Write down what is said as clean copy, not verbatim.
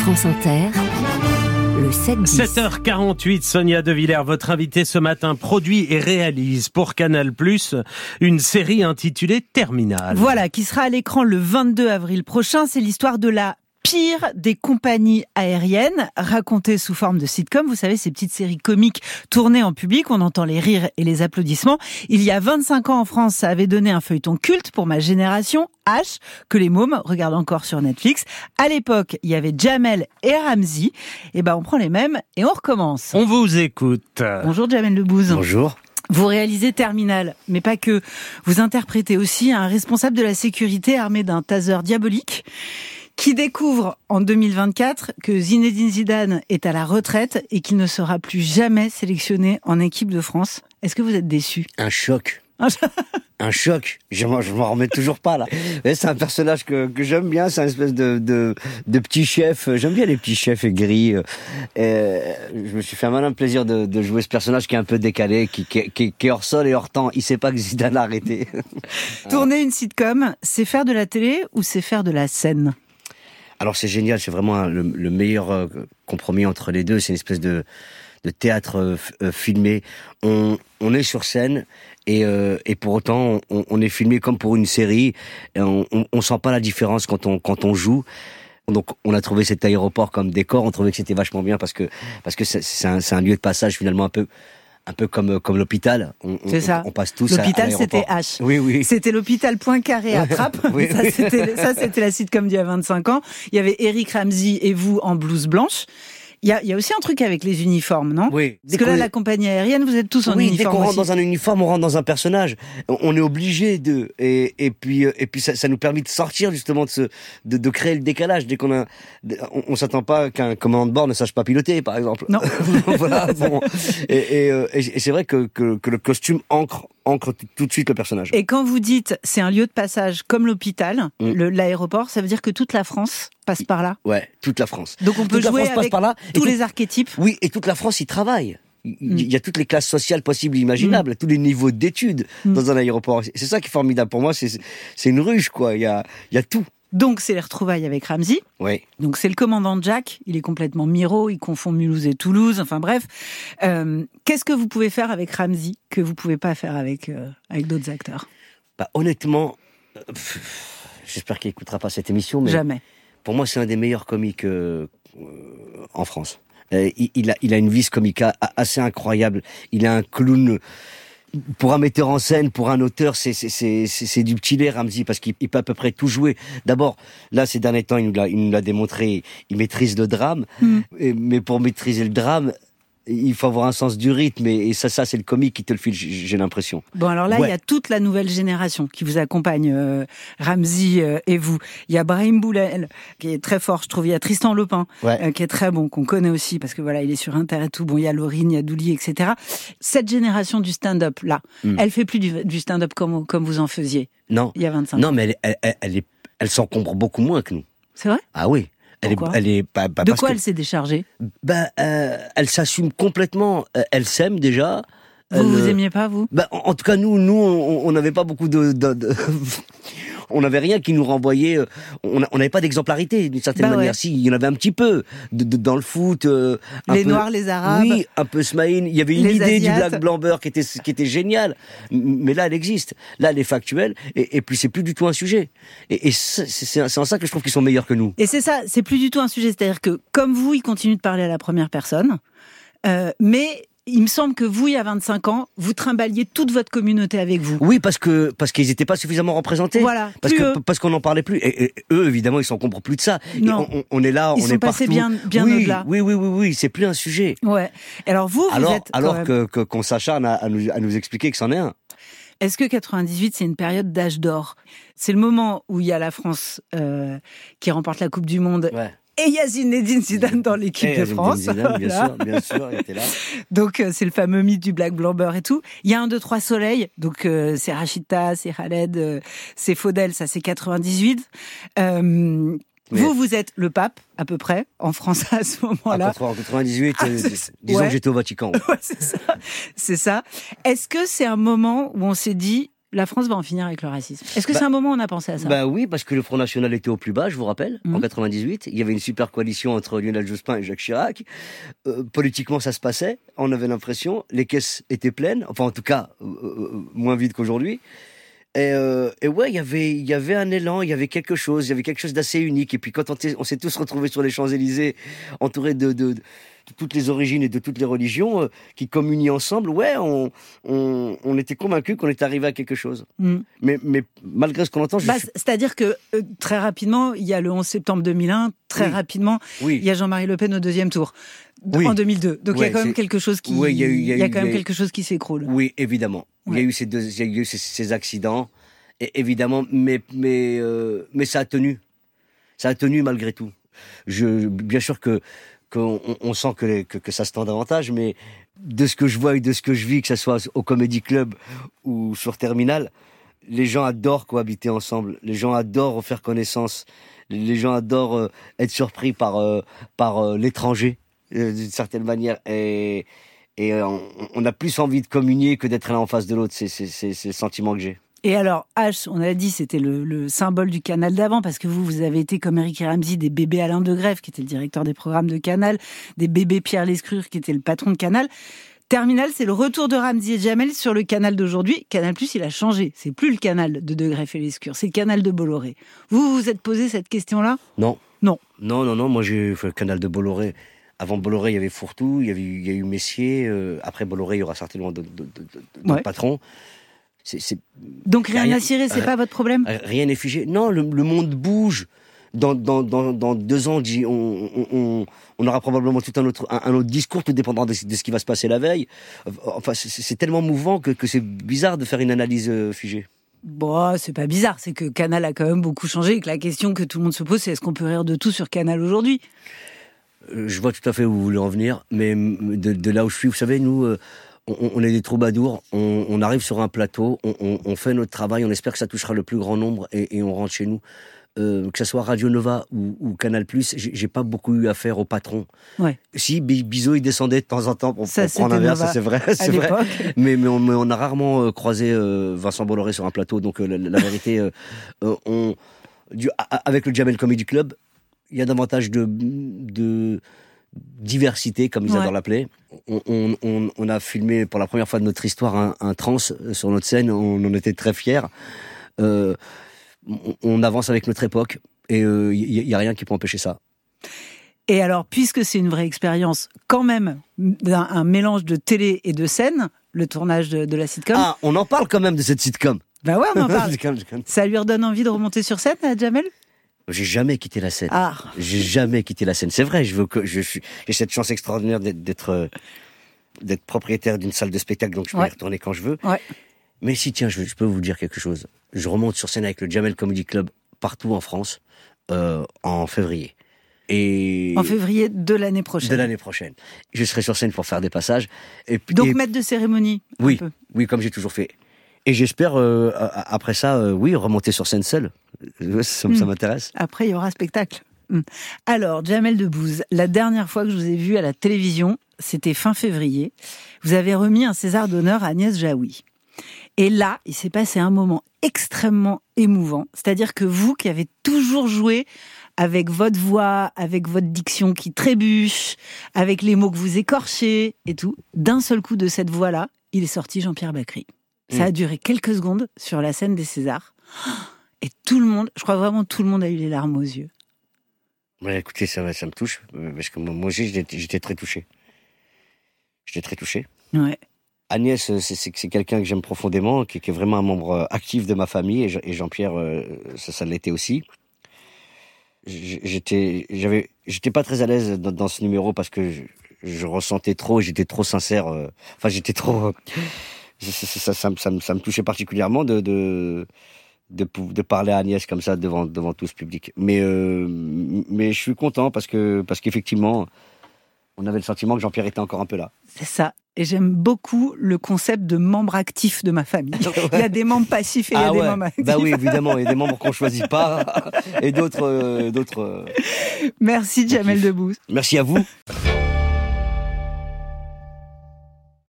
France Inter, le 7-10. 7h48, Sonia De Villers, votre invitée ce matin, produit et réalise pour Canal+, une série intitulée Terminal. Voilà, qui sera à l'écran le 22 avril prochain. C'est l'histoire de la pire des compagnies aériennes, racontée sous forme de sitcom. Vous savez, ces petites séries comiques tournées en public, on entend les rires et les applaudissements. Il y a 25 ans en France, ça avait donné un feuilleton culte pour ma génération, H, que les mômes regardent encore sur Netflix. À l'époque, il y avait Jamel et Ramzy. Et ben, on prend les mêmes et on recommence. On vous écoute. Bonjour Jamel Debbouze. Bonjour. Vous réalisez Terminal, mais pas que. Vous interprétez aussi un responsable de la sécurité armé d'un taser diabolique qui découvre en 2024 que Zinedine Zidane est à la retraite et qu'il ne sera plus jamais sélectionné en équipe de France. Est-ce que vous êtes déçu ? Un choc. Un choc. Je m'en remets toujours pas, là. Mais c'est un personnage que j'aime bien. C'est un espèce de petit chef. J'aime bien les petits chefs aigris. Je me suis fait un malin plaisir de jouer ce personnage qui est un peu décalé, qui est hors sol et hors temps. Il sait pas que Zidane a arrêté. Tourner une sitcom, c'est faire de la télé ou c'est faire de la scène ? Alors c'est génial. C'est vraiment le meilleur compromis entre les deux. C'est une espèce de théâtre filmé. On est sur scène et pour autant on est filmé comme pour une série. Et on sent pas la différence quand on joue. Donc on a trouvé cet aéroport comme décor. On trouvait que c'était vachement bien parce que c'est un lieu de passage finalement un peu comme l'hôpital. C'est ça. On passe tous à l'hôpital, l'aéroport. c'était H. Oui. C'était l'hôpital Poincaré à Trappes. Oui. Ça, c'était la sitcom d'il y a 25 ans. Il y avait Eric Ramzy et vous en blouse blanche. Il y a aussi un truc avec les uniformes, non ? Oui. Parce que là, la compagnie aérienne, vous êtes tous en uniforme. Dès qu'on rentre aussi. dans un uniforme, on rentre dans un personnage. On est obligé de, et puis ça nous permet de sortir justement de créer le décalage. Dès on s'attend pas qu'un commandant de bord ne sache pas piloter, par exemple. Non. Voilà. Bon. Et c'est vrai que le costume ancre tout de suite le personnage. Et quand vous dites c'est un lieu de passage comme l'hôpital, l'aéroport, ça veut dire que toute la France passe par là. Ouais, toute la France. Donc on peut toute jouer la France passe avec par là, tous les archétypes. Oui, et toute la France y travaille. Il y a toutes les classes sociales possibles et imaginables, tous les niveaux d'études dans un aéroport. C'est ça qui est formidable pour moi, c'est une ruche, quoi. Il y a tout. Donc c'est les retrouvailles avec Ramzy. Oui. Donc c'est le commandant Jack, il est complètement miro, il confond Mulhouse et Toulouse, enfin bref. Qu'est-ce que vous pouvez faire avec Ramzy que vous pouvez pas faire avec d'autres acteurs ? Bah, honnêtement, j'espère qu'il écoutera pas cette émission, mais jamais. Pour moi c'est un des meilleurs comiques en France. Il a une vis comique assez incroyable. Il est un clown. Pour un metteur en scène, pour un auteur, c'est du petit lait, Ramzy, parce qu'il peut à peu près tout jouer. D'abord, là, ces derniers temps, il nous l'a démontré, il maîtrise le drame. Mais pour maîtriser le drame, il faut avoir un sens du rythme, et ça c'est le comique qui te le file, j'ai l'impression. Bon, alors là, il y a toute la nouvelle génération qui vous accompagne, Ramzy et vous. Il y a Brahim Boulel, qui est très fort, je trouve. Il y a Tristan Lopin, qui est très bon, qu'on connaît aussi, parce que voilà, il est sur Inter et tout. Bon, il y a Laurine, il y a Douli, etc. Cette génération du stand-up, là, elle fait plus du stand-up comme vous en faisiez. Non. Il y a 25 ans. Non, mais elle s'encombre beaucoup moins que nous. C'est vrai ? Ah oui. Elle est pas de quoi elle s'est déchargée ? Elle s'assume complètement. Elle s'aime déjà. Vous aimiez pas, vous ? En tout cas, nous, on n'avait pas beaucoup on n'avait rien qui nous renvoyait. On n'avait pas d'exemplarité d'une certaine manière. Ouais. Si, il y en avait un petit peu dans le foot. Les Noirs, les Arabes. Oui, un peu Smaïn. Il y avait une idée Asiates. du Black Blamber qui était géniale. Mais là, elle existe. Là, elle est factuelle. Et puis, c'est plus du tout un sujet. Et c'est en ça que je trouve qu'ils sont meilleurs que nous. Et c'est ça, c'est plus du tout un sujet. C'est-à-dire que, comme vous, ils continuent de parler à la première personne. Mais il me semble que vous, il y a 25 ans, vous trimballiez toute votre communauté avec vous. Oui, parce qu'ils n'étaient pas suffisamment représentés. Voilà. Parce qu'on n'en parlait plus. Et eux, évidemment, ils s'en comprennent plus de ça. Non. On est là, ils on sont est passés partout. bien au-delà. Oui, c'est plus un sujet. Ouais. Alors vous êtes alors qu'on s'acharne à nous expliquer que c'en est un. Est-ce que 98, c'est une période d'âge d'or ? C'est le moment où il y a la France qui remporte la Coupe du Monde. Ouais. Et il y a Zinedine Zidane dans l'équipe de France. Zidane, bien sûr, il était là. Donc, c'est le fameux mythe du Black Blamber et tout. Il y a 1, 2, 3 soleils. Donc, c'est Rachida, c'est Khaled, c'est Faudel, ça c'est 98. Vous êtes le pape, à peu près, en France à ce moment-là. En 98, disons que j'étais au Vatican. Ouais, c'est ça. Est-ce que c'est un moment où on s'est dit, la France va en finir avec le racisme. Est-ce que c'est un moment où on a pensé à ça ? Oui, parce que le Front National était au plus bas, je vous rappelle, en 98. Il y avait une super coalition entre Lionel Jospin et Jacques Chirac. Politiquement, ça se passait. On avait l'impression. Les caisses étaient pleines. Enfin, en tout cas, moins vides qu'aujourd'hui. Et ouais, il y avait un élan, il y avait quelque chose d'assez unique. Et puis quand on s'est tous retrouvés sur les Champs-Élysées, entourés de toutes les origines et de toutes les religions, qui communient ensemble, ouais, on était convaincus qu'on était arrivé à quelque chose. Mais malgré ce qu'on entend, c'est-à-dire que très rapidement, il y a le 11 septembre 2001, rapidement, il y a Jean-Marie Le Pen au deuxième tour. En 2002. Donc il y a quand même quelque chose qui, quelque chose qui s'écroule. Oui, évidemment. Ouais. Il y a eu ces accidents, et évidemment, mais ça a tenu. Ça a tenu malgré tout. Bien sûr qu'on sent que ça se tend davantage, mais de ce que je vois et de ce que je vis, que ce soit au Comedy Club ou sur Terminal, les gens adorent cohabiter ensemble. Les gens adorent faire connaissance. Les gens adorent être surpris par l'étranger, d'une certaine manière. Et on a plus envie de communier que d'être l'un en face de l'autre. C'est le sentiment que j'ai. Et alors, H, on a dit, c'était le symbole du Canal d'avant, parce que vous avez été, comme Eric et Ramzy, des bébés Alain Degrève, qui était le directeur des programmes de Canal, des bébés Pierre Lescure, qui était le patron de Canal. Terminal, c'est le retour de Ramzy et Jamel sur le Canal d'aujourd'hui. Canal+, il a changé. C'est plus le Canal de Degrève et Lescure, c'est le Canal de Bolloré. Vous vous êtes posé cette question-là ? Non. Moi, j'ai fait le Canal de Bolloré. Avant Bolloré, il y avait Fourtou, il y a eu Messier. Après Bolloré, il y aura certainement d'autres patrons. Donc rien à cirer, c'est pas votre problème ? Rien n'est figé. Non, le monde bouge. Dans 2 ans, on aura probablement tout un autre discours, tout dépendant de ce qui va se passer la veille. Enfin, c'est tellement mouvant que c'est bizarre de faire une analyse figée. Bon, c'est pas bizarre, c'est que Canal a quand même beaucoup changé et que la question que tout le monde se pose, c'est est-ce qu'on peut rire de tout sur Canal aujourd'hui ? Je vois tout à fait où vous voulez en venir, mais de là où je suis, vous savez, nous, on est des troubadours, on arrive sur un plateau, on fait notre travail, on espère que ça touchera le plus grand nombre et on rentre chez nous. Que ce soit Radio Nova ou Canal+, j'ai pas beaucoup eu affaire au patron. Ouais. Si, Bizot, il descendait de temps en temps pour prendre un verre, ça c'est vrai. Mais on a rarement croisé Vincent Bolloré sur un plateau, donc la vérité, avec le Jamel Comedy Club, il y a davantage de diversité, comme ils adorent l'appeler. On a filmé pour la première fois de notre histoire un trans sur notre scène, on en était très fiers. On avance avec notre époque et il y a rien qui peut empêcher ça. Et alors, puisque c'est une vraie expérience, quand même, un mélange de télé et de scène, le tournage de la sitcom. Ah, on en parle quand même de cette sitcom. Bah ouais, on en parle. Ça lui redonne envie de remonter sur scène, Jamel ? J'ai jamais quitté la scène. J'ai jamais quitté la scène. C'est vrai, j'ai cette chance extraordinaire d'être propriétaire d'une salle de spectacle, donc je peux y retourner quand je veux. Ouais. Mais si, tiens, je peux vous dire quelque chose. Je remonte sur scène avec le Jamel Comedy Club partout en France en février. En février de l'année prochaine. De l'année prochaine. Je serai sur scène pour faire des passages. Donc maître de cérémonie. Oui, comme j'ai toujours fait. Et j'espère, après ça, remonter sur scène seul. Ça m'intéresse. Après, il y aura spectacle. Alors, Jamel Debbouze, la dernière fois que je vous ai vu à la télévision, c'était fin février. Vous avez remis un César d'honneur à Agnès Jaoui. Et là, il s'est passé un moment extrêmement émouvant. C'est-à-dire que vous, qui avez toujours joué avec votre voix, avec votre diction qui trébuche, avec les mots que vous écorchez et tout, d'un seul coup de cette voix-là, il est sorti Jean-Pierre Bacri. Ça a duré quelques secondes sur la scène des Césars. Et tout le monde, je crois vraiment tout le monde a eu les larmes aux yeux. Ouais, écoutez, ça me touche. Parce que moi aussi, j'étais très touché. J'étais très touché. Ouais. Agnès, c'est quelqu'un que j'aime profondément, qui est vraiment un membre actif de ma famille, et Jean-Pierre, ça l'était aussi. J'étais pas très à l'aise dans ce numéro parce que je ressentais trop, j'étais trop sincère. J'étais trop. Ça me touchait particulièrement de parler à Agnès comme ça devant tout ce public. Mais je suis content parce qu'effectivement, on avait le sentiment que Jean-Pierre était encore un peu là. C'est ça. Et j'aime beaucoup le concept de membre actif de ma famille. Il y a des membres passifs et il y a des membres actifs. Bah oui, évidemment. Il y a des membres qu'on choisit pas et d'autres. Merci, Jamel Debbouze. Merci à vous.